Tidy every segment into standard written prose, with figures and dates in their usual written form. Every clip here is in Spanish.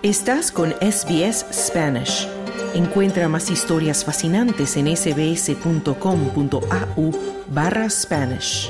Estás con SBS Spanish. Encuentra más historias fascinantes en sbs.com.au/Spanish.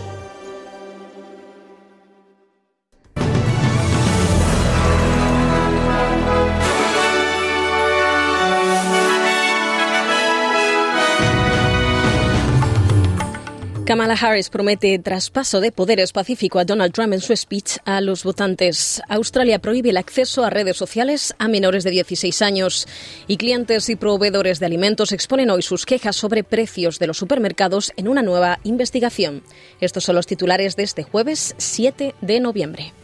Kamala Harris promete traspaso de poderes pacífico a Donald Trump en su speech a los votantes. Australia prohíbe el acceso a redes sociales a menores de 16 años y clientes y proveedores de alimentos exponen hoy sus quejas sobre precios de los supermercados en una nueva investigación. Estos son los titulares de este jueves 7 de noviembre.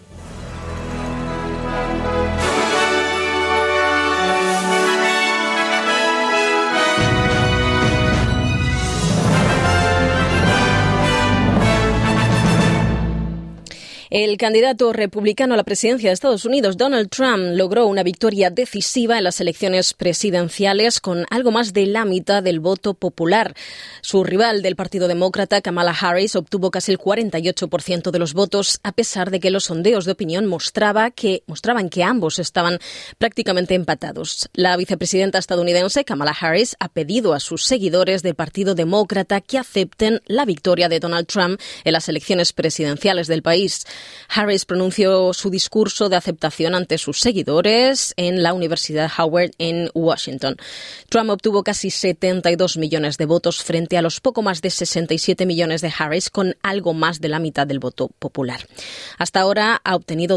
El candidato republicano a la presidencia de Estados Unidos, Donald Trump, logró una victoria decisiva en las elecciones presidenciales con algo más de la mitad del voto popular. Su rival del Partido Demócrata, Kamala Harris, obtuvo casi el 48% de los votos, a pesar de que los sondeos de opinión mostraban que ambos estaban prácticamente empatados. La vicepresidenta estadounidense, Kamala Harris, ha pedido a sus seguidores del Partido Demócrata que acepten la victoria de Donald Trump en las elecciones presidenciales del país. Harris pronunció su discurso de aceptación ante sus seguidores en la Universidad Howard en Washington. Trump obtuvo casi 72 millones de votos frente a los poco más de 67 millones de Harris, con algo más de la mitad del voto popular. Hasta ahora ha obtenido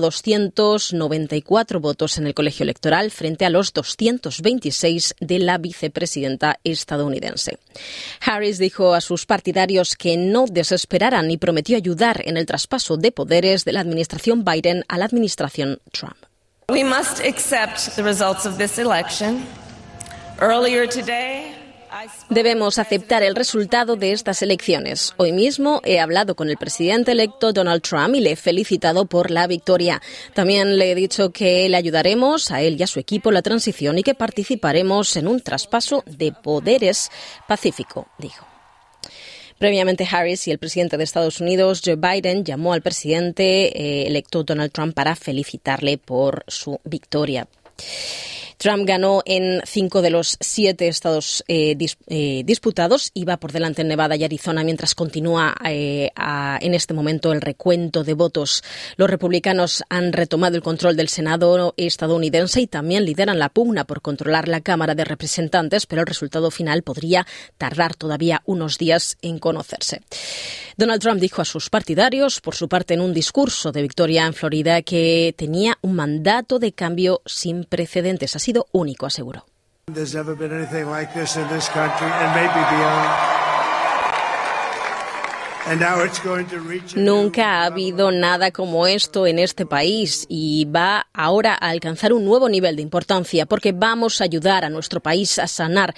294 votos en el colegio electoral frente a los 226 de la vicepresidenta estadounidense. Harris dijo a sus partidarios que no desesperaran y prometió ayudar en el traspaso de poderes de la administración Biden a la administración Trump. We must accept the results of this election. Earlier today, Debemos aceptar el resultado de estas elecciones. Hoy mismo he hablado con el presidente electo Donald Trump y le he felicitado por la victoria. También le he dicho que le ayudaremos a él y a su equipo en la transición y que participaremos en un traspaso de poderes pacífico, dijo. Previamente, Harris y el presidente de Estados Unidos, Joe Biden, llamó al presidente electo Donald Trump para felicitarle por su victoria. Trump ganó en 5 de los 7 estados disputados y va por delante en Nevada y Arizona mientras continúa en este momento el recuento de votos. Los republicanos han retomado el control del Senado estadounidense y también lideran la pugna por controlar la Cámara de Representantes, pero el resultado final podría tardar todavía unos días en conocerse. Donald Trump dijo a sus partidarios, por su parte en un discurso de victoria en Florida, que tenía un mandato de cambio sin precedentes. Ha sido único, aseguró. Nunca ha habido nada como esto en este país y va ahora a alcanzar un nuevo nivel de importancia porque vamos a ayudar a nuestro país a sanar,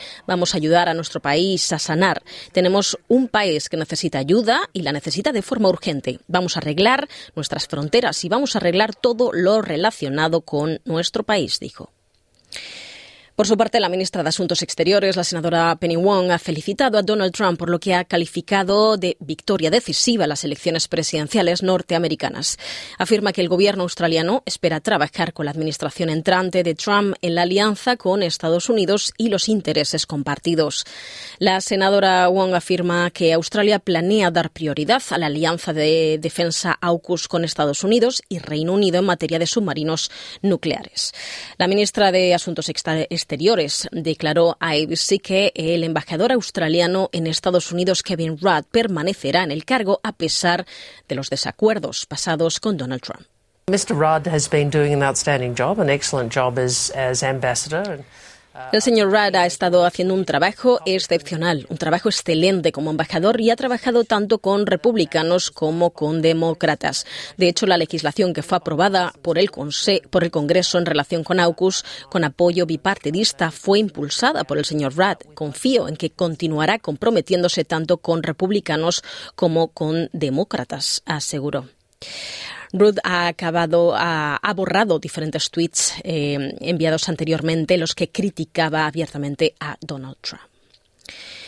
Tenemos un país que necesita ayuda y la necesita de forma urgente. Vamos a arreglar nuestras fronteras y vamos a arreglar todo lo relacionado con nuestro país, dijo. Por su parte, la ministra de Asuntos Exteriores, la senadora Penny Wong, ha felicitado a Donald Trump por lo que ha calificado de victoria decisiva en las elecciones presidenciales norteamericanas. Afirma que el gobierno australiano espera trabajar con la administración entrante de Trump en la alianza con Estados Unidos y los intereses compartidos. La senadora Wong afirma que Australia planea dar prioridad a la alianza de defensa AUKUS con Estados Unidos y Reino Unido en materia de submarinos nucleares. La ministra de Asuntos Exteriores declaró a ABC que el embajador australiano en Estados Unidos, Kevin Rudd, permanecerá en el cargo a pesar de los desacuerdos pasados con Donald Trump. Mr. Rudd has been doing an outstanding job, an excellent job as ambassador. El señor Rudd ha estado haciendo un trabajo excepcional, un trabajo excelente como embajador y ha trabajado tanto con republicanos como con demócratas. De hecho, la legislación que fue aprobada por el Congreso en relación con AUKUS, con apoyo bipartidista, fue impulsada por el señor Rudd. Confío en que continuará comprometiéndose tanto con republicanos como con demócratas, aseguró. Rudd ha borrado diferentes tweets enviados anteriormente, los que criticaba abiertamente a Donald Trump.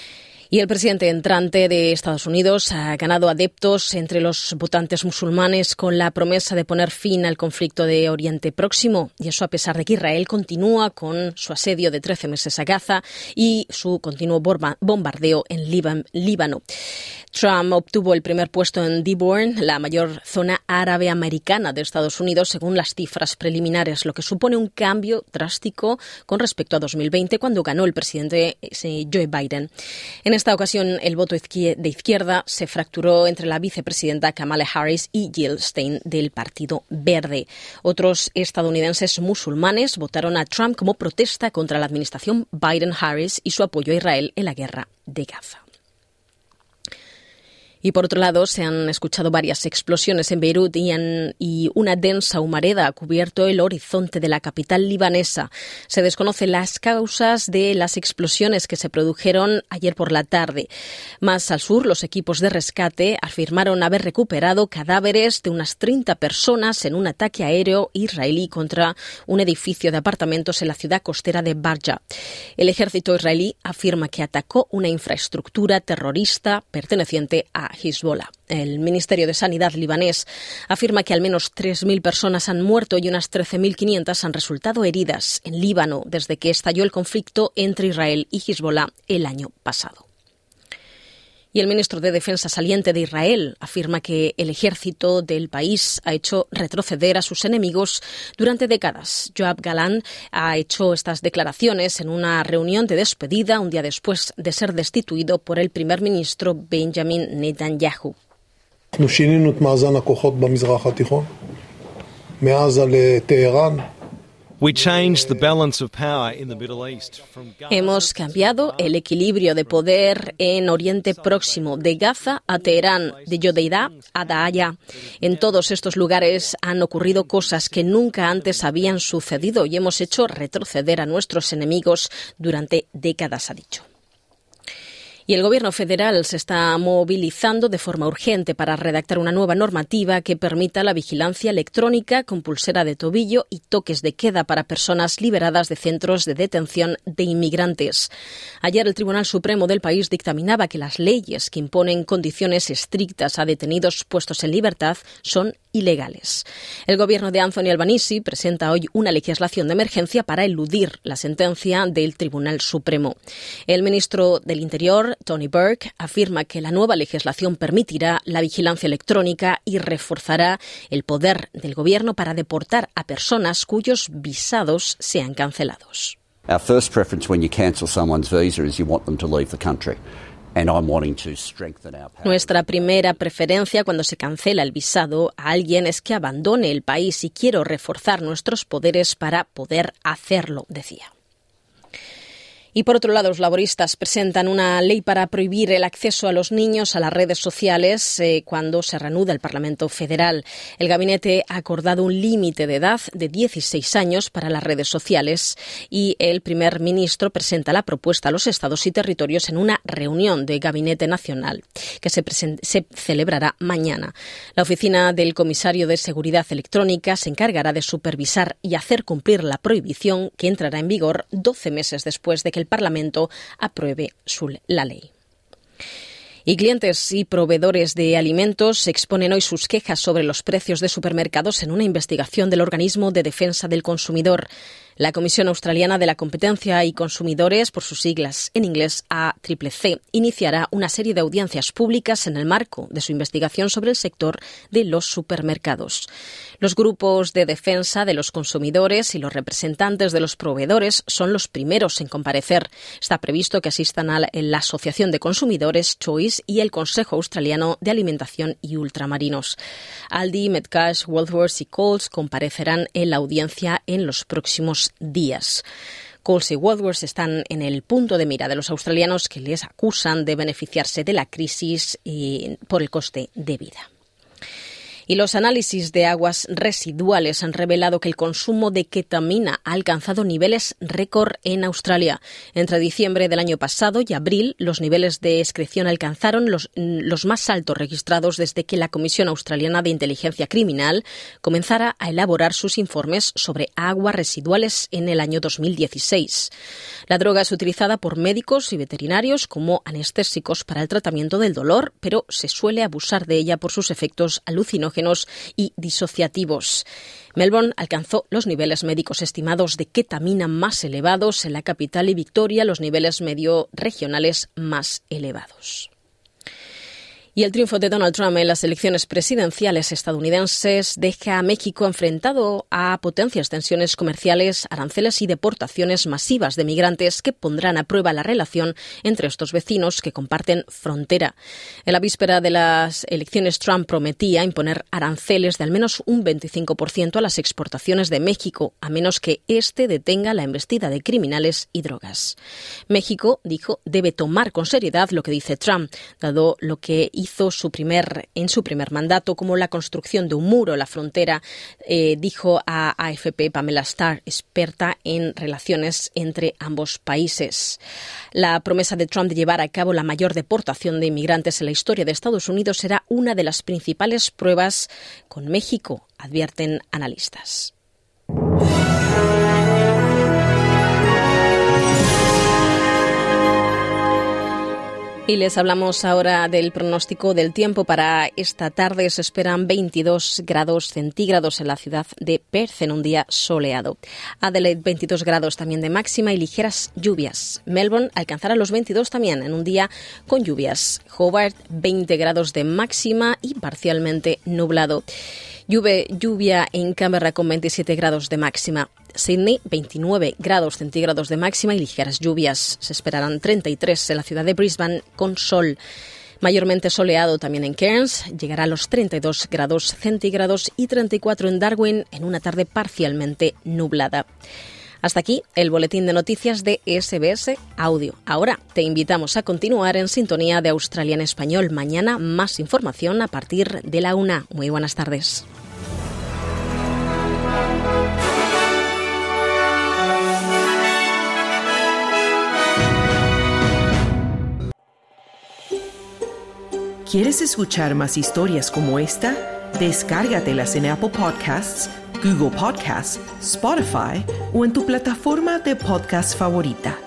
Y el presidente entrante de Estados Unidos ha ganado adeptos entre los votantes musulmanes con la promesa de poner fin al conflicto de Oriente Próximo, y eso a pesar de que Israel continúa con su asedio de 13 meses a Gaza y su continuo bombardeo en Líbano. Trump obtuvo el primer puesto en Dearborn, la mayor zona árabe americana de Estados Unidos, según las cifras preliminares, lo que supone un cambio drástico con respecto a 2020, cuando ganó el presidente Joe Biden. En esta ocasión, el voto de izquierda se fracturó entre la vicepresidenta Kamala Harris y Jill Stein del Partido Verde. Otros estadounidenses musulmanes votaron a Trump como protesta contra la administración Biden-Harris y su apoyo a Israel en la guerra de Gaza. Y por otro lado, se han escuchado varias explosiones en Beirut y una densa humareda ha cubierto el horizonte de la capital libanesa. Se desconocen las causas de las explosiones que se produjeron ayer por la tarde. Más al sur, los equipos de rescate afirmaron haber recuperado cadáveres de unas 30 personas en un ataque aéreo israelí contra un edificio de apartamentos en la ciudad costera de Barja. El ejército israelí afirma que atacó una infraestructura terrorista perteneciente a Hezbollah. El Ministerio de Sanidad libanés afirma que al menos 3.000 personas han muerto y unas 13.500 han resultado heridas en Líbano desde que estalló el conflicto entre Israel y Hezbollah el año pasado. Y el ministro de Defensa saliente de Israel afirma que el ejército del país ha hecho retroceder a sus enemigos durante décadas. Yoav Gallant ha hecho estas declaraciones en una reunión de despedida un día después de ser destituido por el primer ministro Benjamin Netanyahu. שינינו את מאזן הכוחות במזרח התיכון, מעזה לטהרן. Hemos cambiado el equilibrio de poder en Oriente Próximo, de Gaza a Teherán, de Yodeidá a Daaya. En todos estos lugares han ocurrido cosas que nunca antes habían sucedido y hemos hecho retroceder a nuestros enemigos durante décadas, ha dicho. Y el Gobierno federal se está movilizando de forma urgente para redactar una nueva normativa que permita la vigilancia electrónica con pulsera de tobillo y toques de queda para personas liberadas de centros de detención de inmigrantes. Ayer el Tribunal Supremo del país dictaminaba que las leyes que imponen condiciones estrictas a detenidos puestos en libertad son ilegales. El Gobierno de Anthony Albanese presenta hoy una legislación de emergencia para eludir la sentencia del Tribunal Supremo. El ministro del Interior, Tony Burke, afirma que la nueva legislación permitirá la vigilancia electrónica y reforzará el poder del Gobierno para deportar a personas cuyos visados sean cancelados. Our first preference when you cancel someone's visa is you want them to leave the country. Nuestra primera preferencia cuando se cancela el visado a alguien es que abandone el país y quiero reforzar nuestros poderes para poder hacerlo, decía. Y por otro lado, los laboristas presentan una ley para prohibir el acceso a los niños a las redes sociales cuando se reanuda el Parlamento Federal. El gabinete ha acordado un límite de edad de 16 años para las redes sociales y el primer ministro presenta la propuesta a los estados y territorios en una reunión de Gabinete Nacional que se celebrará mañana. La oficina del comisario de Seguridad Electrónica se encargará de supervisar y hacer cumplir la prohibición que entrará en vigor 12 meses después de que el Parlamento apruebe la ley. Y clientes y proveedores de alimentos exponen hoy sus quejas sobre los precios de supermercados en una investigación del Organismo de Defensa del Consumidor. La Comisión Australiana de la Competencia y Consumidores, por sus siglas en inglés ACCC, iniciará una serie de audiencias públicas en el marco de su investigación sobre el sector de los supermercados. Los grupos de defensa de los consumidores y los representantes de los proveedores son los primeros en comparecer. Está previsto que asistan a la Asociación de Consumidores Choice y el Consejo Australiano de Alimentación y Ultramarinos. Aldi, Metcash, Woolworths y Coles comparecerán en la audiencia en los próximos días. Coles y Woolworths están en el punto de mira de los australianos que les acusan de beneficiarse de la crisis por el coste de vida. Y los análisis de aguas residuales han revelado que el consumo de ketamina ha alcanzado niveles récord en Australia. Entre diciembre del año pasado y abril, los niveles de excreción alcanzaron los más altos registrados desde que la Comisión Australiana de Inteligencia Criminal comenzara a elaborar sus informes sobre aguas residuales en el año 2016. La droga es utilizada por médicos y veterinarios como anestésicos para el tratamiento del dolor, pero se suele abusar de ella por sus efectos alucinógenos y disociativos. Melbourne alcanzó los niveles médicos estimados de ketamina más elevados. En la capital y Victoria, los niveles medio regionales más elevados. Y el triunfo de Donald Trump en las elecciones presidenciales estadounidenses deja a México enfrentado a potencias tensiones comerciales, aranceles y deportaciones masivas de migrantes que pondrán a prueba la relación entre estos vecinos que comparten frontera. En la víspera de las elecciones, Trump prometía imponer aranceles de al menos un 25% a las exportaciones de México, a menos que éste detenga la embestida de criminales y drogas. México, dijo, debe tomar con seriedad lo que dice Trump, dado lo que hizo en su primer mandato, como la construcción de un muro en la frontera, dijo a AFP Pamela Starr, experta en relaciones entre ambos países. La promesa de Trump de llevar a cabo la mayor deportación de inmigrantes en la historia de Estados Unidos será una de las principales pruebas con México, advierten analistas. Y les hablamos ahora del pronóstico del tiempo para esta tarde. Se esperan 22 grados centígrados en la ciudad de Perth en un día soleado. Adelaide 22 grados también de máxima y ligeras lluvias. Melbourne alcanzará los 22 también en un día con lluvias. Hobart 20 grados de máxima y parcialmente nublado. Lluvia en Canberra con 27 grados de máxima. Sydney, 29 grados centígrados de máxima y ligeras lluvias. Se esperarán 33 en la ciudad de Brisbane con sol. Mayormente soleado también en Cairns, llegará a los 32 grados centígrados y 34 en Darwin en una tarde parcialmente nublada. Hasta aquí el boletín de noticias de SBS Audio. Ahora te invitamos a continuar en sintonía de Australia en Español. Mañana más información a partir de la 1. Muy buenas tardes. ¿Quieres escuchar más historias como esta? Descárgatelas en Apple Podcasts, Google Podcasts, Spotify o en tu plataforma de podcast favorita.